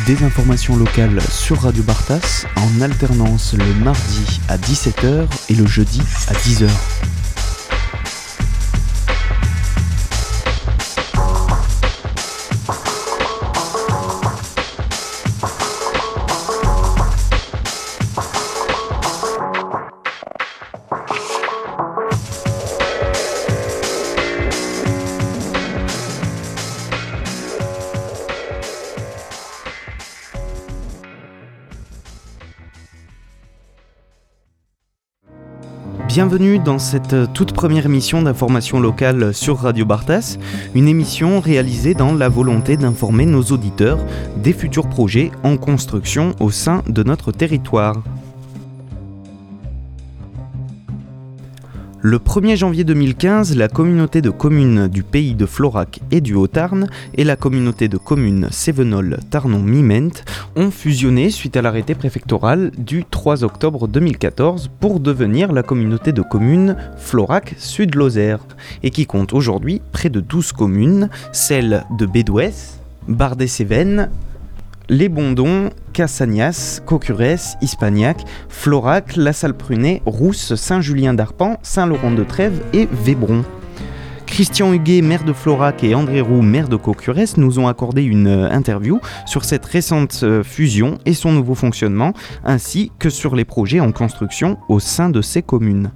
des informations locales sur Radio Bartas en alternance le mardi à 17h et le jeudi à 10h. Bienvenue dans cette toute première émission d'information locale sur Radio Bartas, une émission réalisée dans la volonté d'informer nos auditeurs des futurs projets en construction au sein de notre territoire. Le 1er janvier 2015, la communauté de communes du pays de Florac et du Haut-Tarn et la communauté de communes Cévenol-Tarnon-Miment ont fusionné suite à l'arrêté préfectoral du 3 octobre 2014 pour devenir la communauté de communes Florac-Sud-Lozère et qui compte aujourd'hui près de 12 communes, celles de Bédouès, Bar-des-Cévennes, Les Bondons, Cassagnas, Caucurès, Ispagnac, Florac, La Salle-Prunet, Rousse, Saint-Julien-d'Arpan, Saint-Laurent-de-Trèves et Vébron. Christian Huguet, maire de Florac, et André Roux, maire de Caucurès, nous ont accordé une interview sur cette récente fusion et son nouveau fonctionnement, ainsi que sur les projets en construction au sein de ces communes.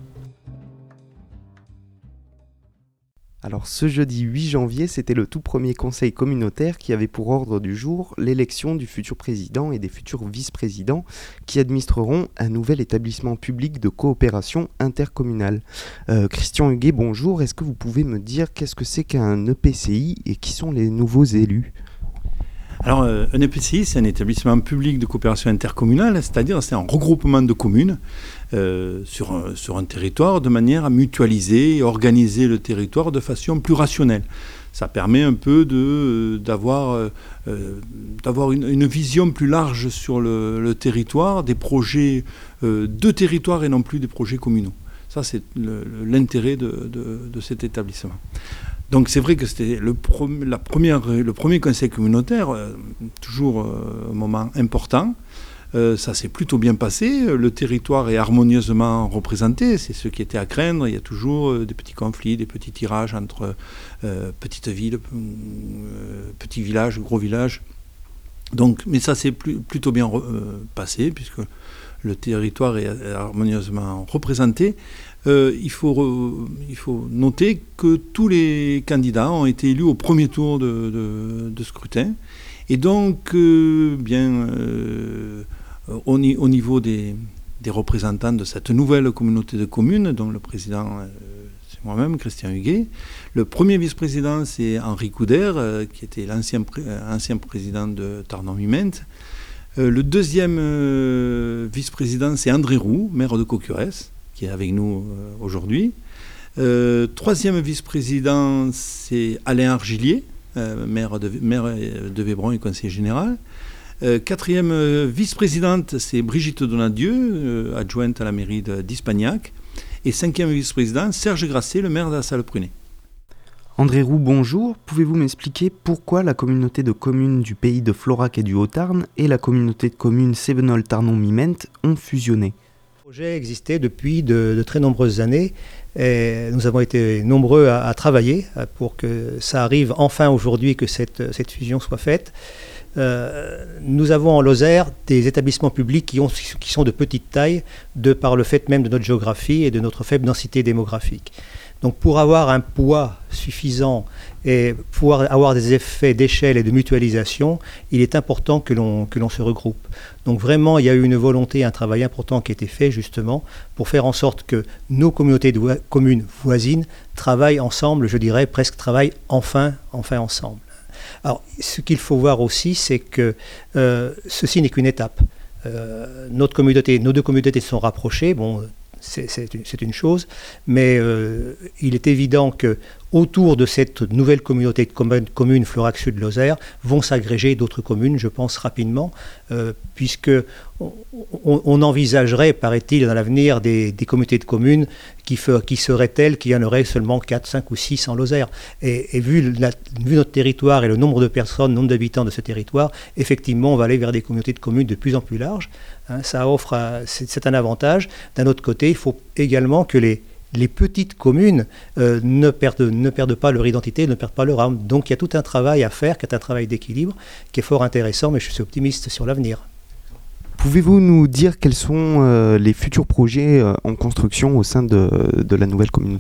Alors ce jeudi 8 janvier, c'était le tout premier conseil communautaire qui avait pour ordre du jour l'élection du futur président et des futurs vice-présidents qui administreront un nouvel établissement public de coopération intercommunale. Christian Huguet, bonjour, est-ce que vous pouvez me dire qu'est-ce que c'est qu'un EPCI et qui sont les nouveaux élus ? Alors, un EPCI, c'est un établissement public de coopération intercommunale, c'est-à-dire c'est un regroupement de communes sur un territoire de manière à mutualiser et organiser le territoire de façon plus rationnelle. Ça permet un peu d'avoir une vision plus large sur le territoire, des projets de territoire et non plus des projets communaux. Ça, c'est l'intérêt de cet établissement. Donc c'est vrai que c'était le premier conseil communautaire, toujours un moment important. Ça s'est plutôt bien passé, le territoire est harmonieusement représenté, c'est ce qui était à craindre. Il y a toujours des petits conflits, des petits tirages entre petites villes, petits villages, gros villages. Donc, mais ça s'est plutôt bien passé, puisque le territoire est harmonieusement représenté. Il faut noter que tous les candidats ont été élus au premier tour de scrutin. Et donc, au niveau des représentants de cette nouvelle communauté de communes, dont le président, c'est moi-même, Christian Huguet. Le premier vice-président, c'est Henri Couder, qui était l'ancien président de Tarnon-Miment. Le deuxième vice-président, c'est André Roux, maire de Caucurès, qui est avec nous aujourd'hui. Troisième vice-président, c'est Alain Argilier, maire de Vébron et conseiller général. Quatrième vice-présidente, c'est Brigitte Donadieu, adjointe à la mairie d'Ispagnac. Et cinquième vice-président, Serge Grasset, le maire de la Salle-Prunet. André Roux, bonjour. Pouvez-vous m'expliquer pourquoi la communauté de communes du pays de Florac et du Haut-Tarn et la communauté de communes Cévenol-Tarnon-Miment ont fusionné ? Le projet existait depuis de très nombreuses années et nous avons été nombreux à travailler pour que ça arrive enfin aujourd'hui, que cette fusion soit faite. Nous avons en Lozère des établissements publics qui sont de petite taille de par le fait même de notre géographie et de notre faible densité démographique. Donc pour avoir un poids suffisant et pouvoir avoir des effets d'échelle et de mutualisation, il est important que l'on se regroupe. Donc vraiment, il y a eu une volonté, un travail important qui a été fait justement pour faire en sorte que nos communautés de communes voisines travaillent ensemble, je dirais presque travaillent enfin ensemble. Alors ce qu'il faut voir aussi, c'est que ceci n'est qu'une étape. Nos deux communautés se sont rapprochées. Bon, c'est une chose, mais il est évident que autour de cette nouvelle communauté de communes Florac Sud-Lozère vont s'agréger d'autres communes, je pense rapidement, puisque on envisagerait, paraît-il, dans l'avenir des communautés de communes qui seraient telles qu'il y en aurait seulement 4, 5 ou 6 en Lozère. Et vu notre territoire et le nombre de personnes, le nombre d'habitants de ce territoire, effectivement, on va aller vers des communautés de communes de plus en plus larges. Ça offre, c'est un avantage. D'un autre côté, il faut également que les petites communes ne perdent pas leur identité, ne perdent pas leur âme. Donc il y a tout un travail à faire, qui est un travail d'équilibre, qui est fort intéressant, mais je suis optimiste sur l'avenir. Pouvez-vous nous dire quels sont les futurs projets en construction au sein de la nouvelle communauté ?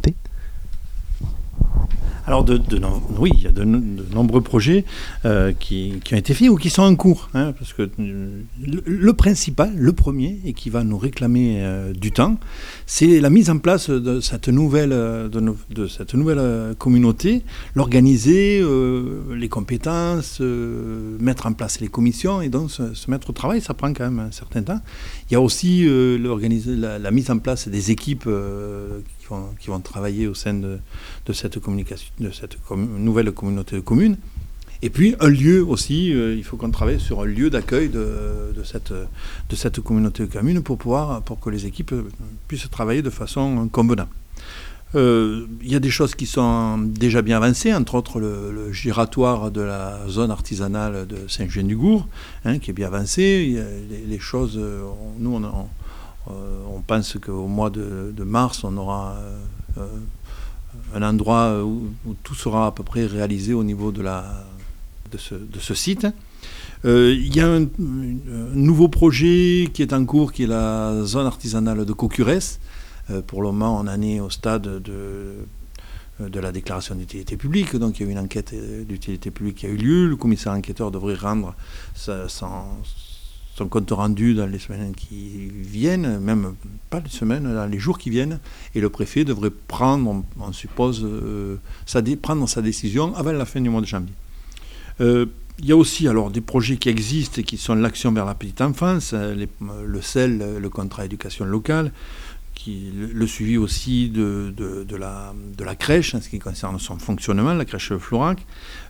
Alors, oui, il y a de nombreux projets qui ont été faits ou qui sont en cours. Parce que le principal, le premier, et qui va nous réclamer du temps, c'est la mise en place de cette nouvelle communauté, l'organiser, les compétences, mettre en place les commissions, et donc se mettre au travail, ça prend quand même un certain temps. Il y a aussi la mise en place des équipes qui vont travailler au sein de cette nouvelle communauté de communes. Et puis un lieu aussi, il faut qu'on travaille sur un lieu d'accueil de cette communauté de communes pour que les équipes puissent travailler de façon convenable. Il y a des choses qui sont déjà bien avancées, entre autres le giratoire de la zone artisanale de Saint-Julien-du-Gour, qui est bien avancé. Il y a les choses, nous on pense qu'au mois de mars, on aura un endroit où tout sera à peu près réalisé au niveau de ce site. Il y a un nouveau projet qui est en cours, qui est la zone artisanale de Caucurès. Pour le moment, on en est au stade de la déclaration d'utilité publique. Donc il y a eu une enquête d'utilité publique qui a eu lieu. Le commissaire enquêteur devrait rendre son compte rendu dans les semaines qui viennent, même pas les semaines, dans les jours qui viennent, et le préfet devrait prendre, on suppose, prendre sa décision avant la fin du mois de janvier. Il y a aussi alors des projets qui existent et qui sont l'action vers la petite enfance, le CEL, le contrat éducation locale, le suivi aussi de la crèche en ce qui concerne son fonctionnement, la crèche Florac.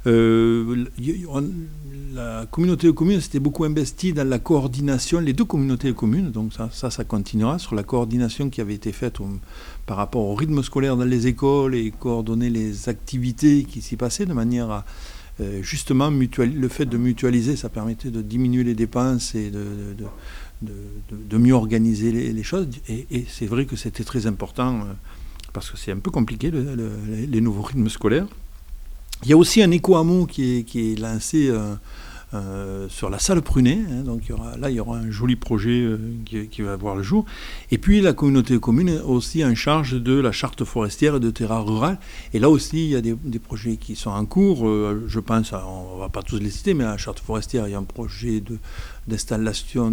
La communauté de communes s'était beaucoup investie dans la coordination, les deux communautés de communes, donc ça continuera sur la coordination qui avait été faite par rapport au rythme scolaire dans les écoles et coordonner les activités qui s'y passaient de manière à justement le fait de mutualiser, ça permettait de diminuer les dépenses et de mieux organiser les choses. Et c'est vrai que c'était très important parce que c'est un peu compliqué les nouveaux rythmes scolaires. Il y a aussi un éco-hameau qui est lancé sur la salle Prunet, donc il y aura un joli projet qui va voir le jour. Et puis la communauté de communes est aussi en charge de la charte forestière et de terrain rural. Et là aussi, il y a des projets qui sont en cours. Je pense, on ne va pas tous les citer, mais à la charte forestière, il y a un projet d'installation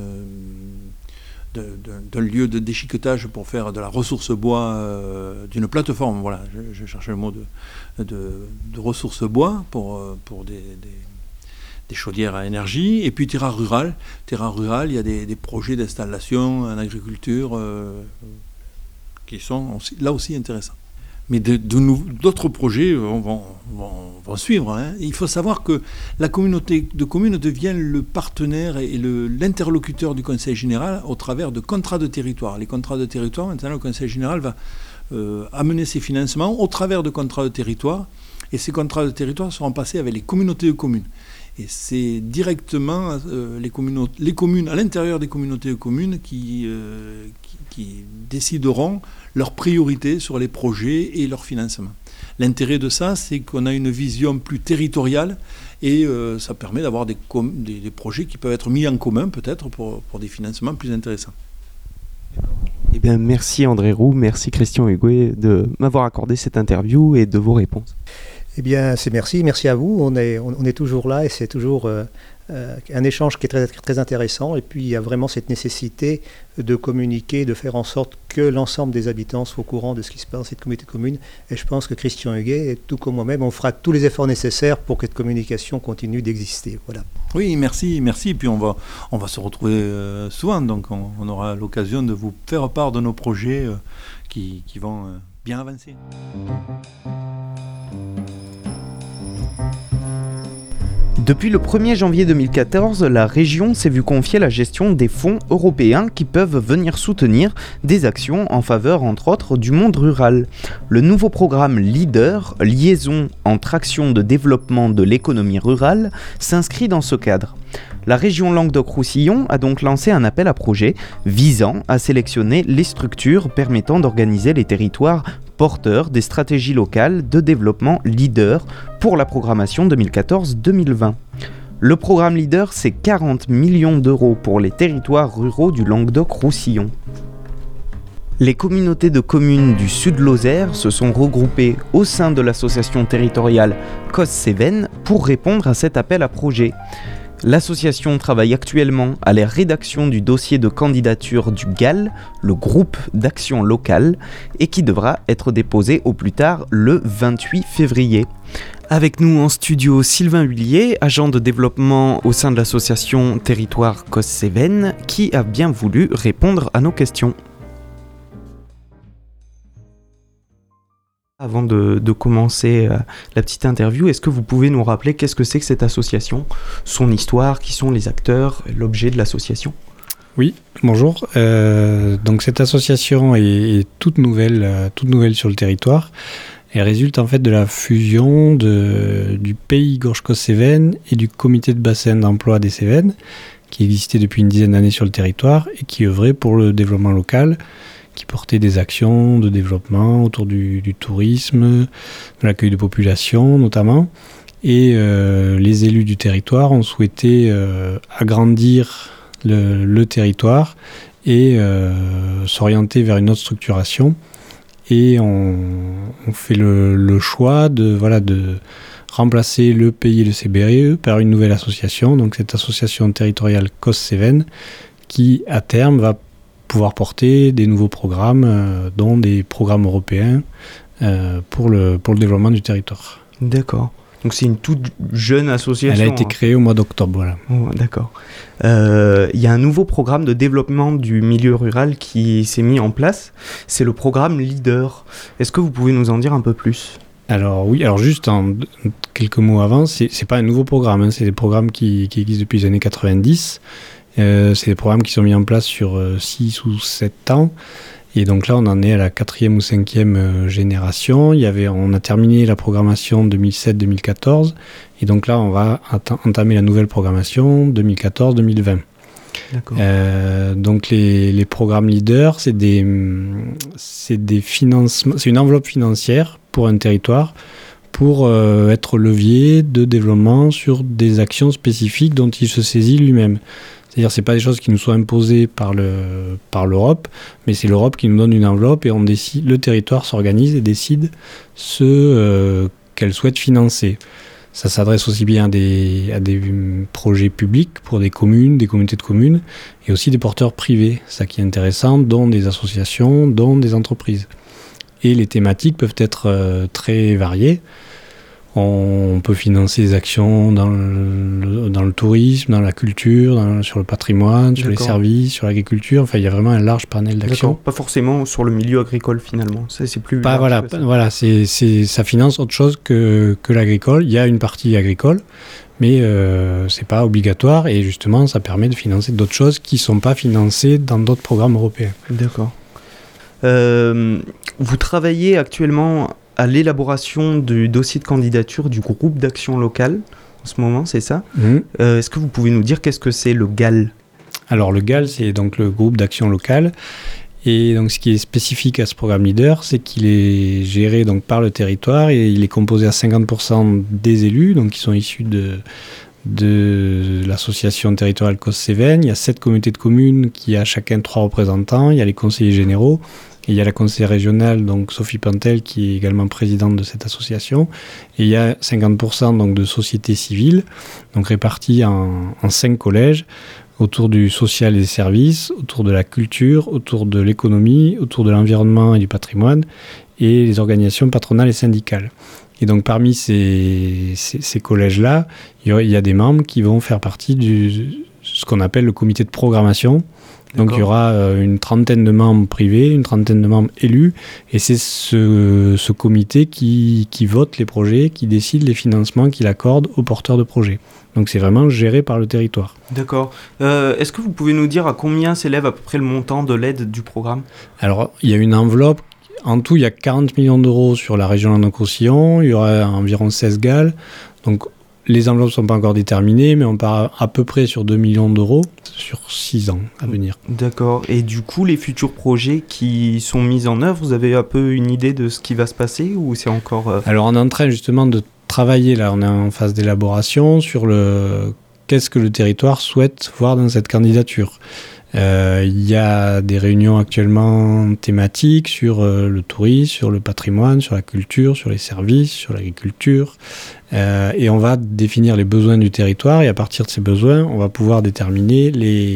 d'un lieu de déchiquetage pour faire de la ressource bois, d'une plateforme, voilà, je cherchais le mot de ressource bois pour des chaudières à énergie. Et puis terrain rural, il y a des projets d'installation en agriculture qui sont là aussi intéressants. Mais d'autres projets vont suivre. Il faut savoir que la communauté de communes devient le partenaire et l'interlocuteur du Conseil général au travers de contrats de territoire. Les contrats de territoire, maintenant le Conseil général va amener ses financements au travers de contrats de territoire. Et ces contrats de territoire seront passés avec les communautés de communes. Et c'est directement les communes à l'intérieur des communautés de communes qui décideront leurs priorités sur les projets et leur financement. L'intérêt de ça, c'est qu'on a une vision plus territoriale et ça permet d'avoir des projets qui peuvent être mis en commun peut-être pour des financements plus intéressants. Eh bien, merci André Roux, merci Christian Huguet de m'avoir accordé cette interview et de vos réponses. Eh bien, merci à vous. On est toujours là et c'est toujours un échange qui est très, très intéressant. Et puis, il y a vraiment cette nécessité de communiquer, de faire en sorte que l'ensemble des habitants soient au courant de ce qui se passe dans cette communauté de communes. Et je pense que Christian Huguet, tout comme moi-même, on fera tous les efforts nécessaires pour que cette communication continue d'exister. Voilà. Oui, merci. Et puis on va se retrouver souvent. Donc on aura l'occasion de vous faire part de nos projets qui vont bien avancer. Depuis le 1er janvier 2014, la région s'est vue confier la gestion des fonds européens qui peuvent venir soutenir des actions en faveur, entre autres, du monde rural. Le nouveau programme LEADER, Liaison entre actions de développement de l'économie rurale, s'inscrit dans ce cadre. La région Languedoc-Roussillon a donc lancé un appel à projets visant à sélectionner les structures permettant d'organiser les territoires porteurs des stratégies locales de développement LEADER pour la programmation 2014-2020. Le programme LEADER, c'est 40 millions d'euros pour les territoires ruraux du Languedoc-Roussillon. Les communautés de communes du Sud-Lozère se sont regroupées au sein de l'association territoriale COS-Cévennes pour répondre à cet appel à projets. L'association travaille actuellement à la rédaction du dossier de candidature du GAL, le groupe d'action locale, et qui devra être déposé au plus tard le 28 février. Avec nous en studio Sylvain Huillier, agent de développement au sein de l'association Territoire COS-Cévennes, qui a bien voulu répondre à nos questions. Avant de commencer la petite interview, est-ce que vous pouvez nous rappeler qu'est-ce que c'est que cette association, son histoire, qui sont les acteurs, l'objet de l'association ? Oui, bonjour. Donc cette association est toute nouvelle sur le territoire. Elle résulte en fait de la fusion du pays Gorge-Cos-Cévennes et du comité de bassin d'emploi des Cévennes, qui existait depuis une dizaine d'années sur le territoire et qui œuvrait pour le développement local, qui portait des actions de développement autour du tourisme, de l'accueil de population notamment. Et les élus du territoire ont souhaité agrandir le territoire et s'orienter vers une autre structuration. Et on fait le choix de remplacer le pays et le CBRE par une nouvelle association, donc cette association territoriale COS-Cévennes, qui à terme va pouvoir porter des nouveaux programmes, dont des programmes européens pour le développement du territoire. D'accord. Donc c'est une toute jeune association. Elle a été créée au mois d'octobre, voilà. Oh, d'accord. Il y a un nouveau programme de développement du milieu rural qui s'est mis en place. C'est le programme LEADER. Est-ce que vous pouvez nous en dire un peu plus ? Alors oui, juste en quelques mots avant, c'est pas un nouveau programme, hein, c'est des programmes qui existent depuis les années 90. C'est des programmes qui sont mis en place sur 6 ou 7 ans. Et donc là, on en est à la 4e ou 5e génération. On a terminé la programmation 2007-2014. Et donc là, on va entamer la nouvelle programmation 2014-2020. D'accord. Donc les programmes LEADER, c'est des financements, c'est une enveloppe financière pour un territoire pour être levier de développement sur des actions spécifiques dont il se saisit lui-même. C'est-à-dire, c'est pas des choses qui nous sont imposées par l'Europe, mais c'est l'Europe qui nous donne une enveloppe et le territoire s'organise et décide ce qu'elle souhaite financer. Ça s'adresse aussi bien à des projets publics pour des communes, des communautés de communes, et aussi des porteurs privés, ça qui est intéressant, dont des associations, dont des entreprises. Et les thématiques peuvent être très variées. On peut financer des actions dans le tourisme, dans la culture, sur le patrimoine, sur les services, sur l'agriculture. Enfin, il y a vraiment un large panel d'actions. D'accord. Pas forcément sur le milieu agricole finalement. Ça, c'est plus. Ça finance autre chose que l'agricole. Il y a une partie agricole, mais c'est pas obligatoire. Et justement, ça permet de financer d'autres choses qui sont pas financées dans d'autres programmes européens. D'accord. Vous travaillez actuellement à l'élaboration du dossier de candidature du groupe d'action locale en ce moment, c'est ça ? Est-ce que vous pouvez nous dire qu'est-ce que c'est le GAL ? Alors le GAL, c'est donc le groupe d'action locale. Et donc ce qui est spécifique à ce programme LEADER, c'est qu'il est géré donc par le territoire et il est composé à 50% des élus, donc qui sont issus de l'association territoriale Causse-Cévennes. Il y a 7 communautés de communes qui a chacun 3 représentants. Il y a les conseillers généraux. Et il y a la conseillère régionale, donc Sophie Pantel, qui est également présidente de cette association. Et il y a 50% donc, de sociétés civiles, donc réparties en 5 collèges, autour du social et des services, autour de la culture, autour de l'économie, autour de l'environnement et du patrimoine, et les organisations patronales et syndicales. Et donc parmi ces collèges-là, il y a des membres qui vont faire partie de ce qu'on appelle le comité de programmation. Donc il y aura une trentaine de membres privés, une trentaine de membres élus, et c'est ce comité qui vote les projets, qui décide les financements qu'il accorde aux porteurs de projets. Donc c'est vraiment géré par le territoire. D'accord. Est-ce que vous pouvez nous dire à combien s'élève à peu près le montant de l'aide du programme ? Alors il y a une enveloppe, en tout il y a 40 millions d'euros sur la région Languedoc-Roussillon, il y aura environ 16 GAL, donc les enveloppes ne sont pas encore déterminées, mais on part à peu près sur 2 millions d'euros sur 6 ans à venir. D'accord. Et du coup, les futurs projets qui sont mis en œuvre, vous avez un peu une idée de ce qui va se passer ou c'est encore... Alors, on est en train justement de travailler, là, on est en phase d'élaboration sur qu'est-ce que le territoire souhaite voir dans cette candidature. Il y a des réunions actuellement thématiques sur le tourisme, sur le patrimoine, sur la culture, sur les services, sur l'agriculture. Et on va définir les besoins du territoire et à partir de ces besoins, on va pouvoir déterminer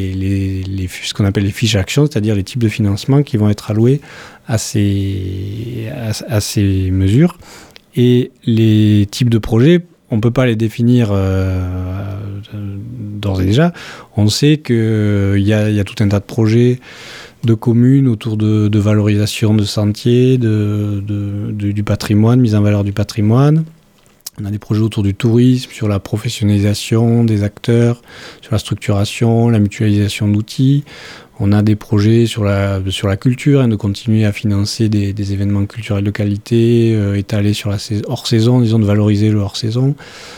ce qu'on appelle les fiches actions, c'est-à-dire les types de financement qui vont être alloués à ces mesures. Et les types de projets, on ne peut pas les définir d'ores et déjà. On sait qu'il y a tout un tas de projets de communes autour de valorisation de sentiers, du patrimoine, mise en valeur du patrimoine. On a des projets autour du tourisme, sur la professionnalisation des acteurs, sur la structuration, la mutualisation d'outils. On a des projets sur la culture, de continuer à financer des événements culturels de qualité, étalés sur la hors-saison, disons de valoriser le hors-saison.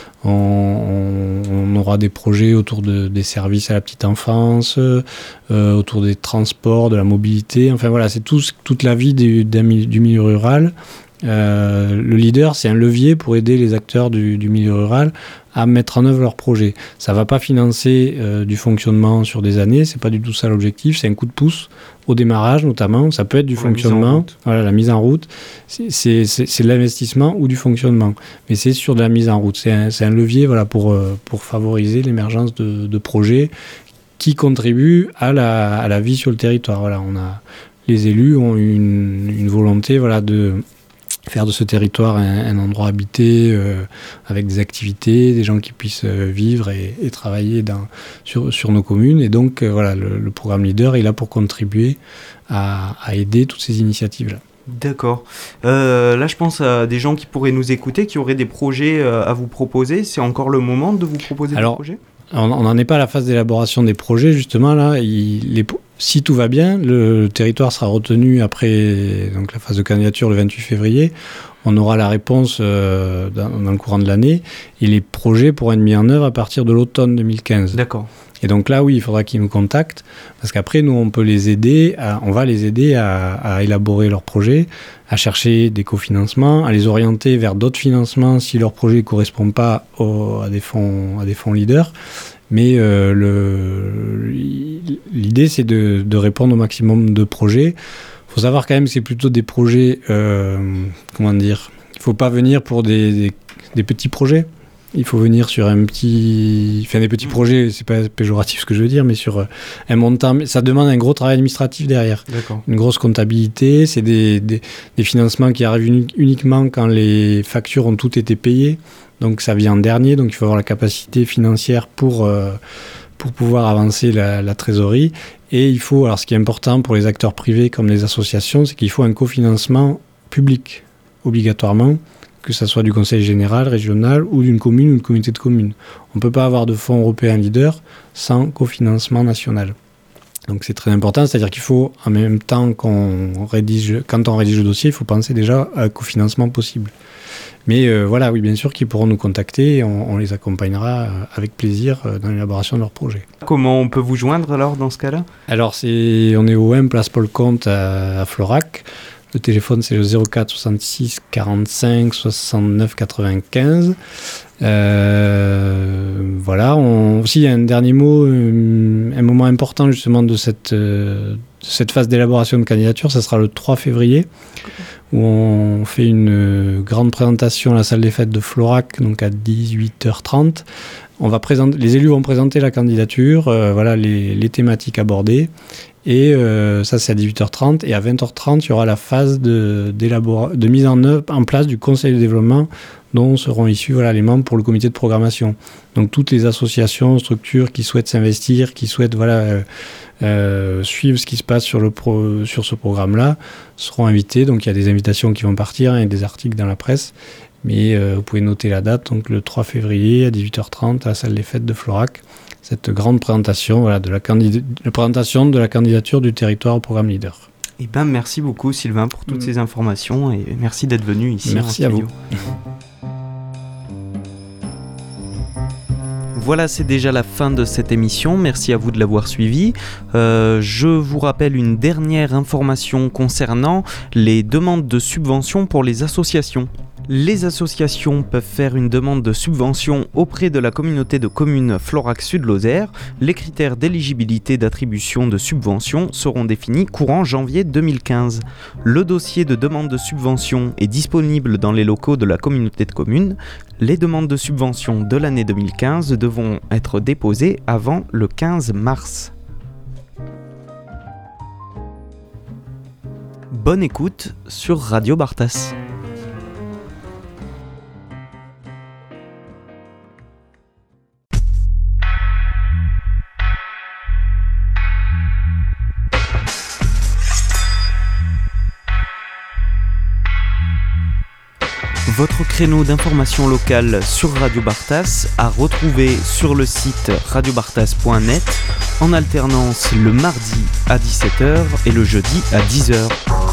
On aura des projets autour des services à la petite enfance, autour des transports, de la mobilité. Enfin voilà, c'est toute la vie du milieu rural. Le leader, c'est un levier pour aider les acteurs du milieu rural à mettre en œuvre leurs projets. Ça ne va pas financer du fonctionnement sur des années, c'est pas du tout ça l'objectif, c'est un coup de pouce au démarrage notamment, ça peut être du fonctionnement, la mise en route, c'est de l'investissement ou du fonctionnement, mais c'est sur de la mise en route, c'est un levier pour favoriser l'émergence de projets qui contribuent à la vie sur le territoire. Voilà, les élus ont une volonté de faire de ce territoire un endroit habité avec des activités, des gens qui puissent vivre et travailler sur nos communes. Et donc, le programme Leader est là pour contribuer à aider toutes ces initiatives-là. D'accord. Là, je pense à des gens qui pourraient nous écouter, qui auraient des projets à vous proposer. C'est encore le moment de vous proposer des projets ? On n'en est pas à la phase d'élaboration des projets, justement. Là, si tout va bien, le territoire sera retenu après donc, la phase de candidature le 28 février. On aura la réponse dans le courant de l'année et les projets pourront être mis en œuvre à partir de l'automne 2015. D'accord. Et donc là, oui, il faudra qu'ils nous contactent parce qu'après, nous, on va les aider à élaborer leurs projets, à chercher des cofinancements, à les orienter vers d'autres financements si leur projet ne correspond pas à des fonds leaders. Mais l'idée, c'est de répondre au maximum de projets. Il faut savoir quand même que c'est plutôt des projets, il ne faut pas venir pour des petits projets. Il faut venir sur des petits projets, c'est pas péjoratif ce que je veux dire, mais sur un montant. Ça demande un gros travail administratif derrière. D'accord. Une grosse comptabilité, c'est des financements qui arrivent uniquement quand les factures ont toutes été payées. Donc ça vient en dernier, donc il faut avoir la capacité financière pour pouvoir avancer la trésorerie. Et il faut, alors ce qui est important pour les acteurs privés comme les associations, c'est qu'il faut un cofinancement public, obligatoirement, que ce soit du conseil général, régional ou d'une commune ou d'une communauté de communes. On ne peut pas avoir de fonds européens leaders sans cofinancement national. Donc c'est très important, c'est-à-dire qu'il faut, en même temps quand on rédige le dossier, il faut penser déjà à un cofinancement possible. Mais oui, bien sûr qu'ils pourront nous contacter et on les accompagnera avec plaisir dans l'élaboration de leur projet. Comment on peut vous joindre alors dans ce cas-là ? Alors on est au 1 Place Paul Comte à Florac. Le téléphone, c'est le 04 66 45 69 95. Voilà. Aussi, un dernier mot, un moment important justement de cette phase d'élaboration de candidature, ça sera le 3 février, où on fait une grande présentation à la salle des fêtes de Florac, donc à 18h30. Les élus vont présenter la candidature, voilà les thématiques abordées. Et ça, c'est à 18h30. Et à 20h30, il y aura la phase de mise en place du conseil de développement, dont seront issus les membres pour le comité de programmation. Donc toutes les associations, structures qui souhaitent s'investir, qui souhaitent suivre ce qui se passe sur ce programme-là, seront invités. Donc il y a des invitations qui vont partir et des articles dans la presse. Mais vous pouvez noter la date, donc le 3 février à 18h30 à la salle des fêtes de Florac. Cette grande présentation de la présentation de la candidature du territoire au programme Leader. Eh ben, merci beaucoup Sylvain pour toutes ces informations et merci d'être venu ici. Merci à vous. Voilà, c'est déjà la fin de cette émission. Merci à vous de l'avoir suivi. Je vous rappelle une dernière information concernant les demandes de subventions pour les associations. Les associations peuvent faire une demande de subvention auprès de la communauté de communes Florac Sud-Lozère. Les critères d'éligibilité d'attribution de subvention seront définis courant janvier 2015. Le dossier de demande de subvention est disponible dans les locaux de la communauté de communes. Les demandes de subvention de l'année 2015 devront être déposées avant le 15 mars. Bonne écoute sur Radio Bartas. Votre créneau d'information locale sur Radio Bartas à retrouver sur le site radiobartas.net en alternance le mardi à 17h et le jeudi à 10h.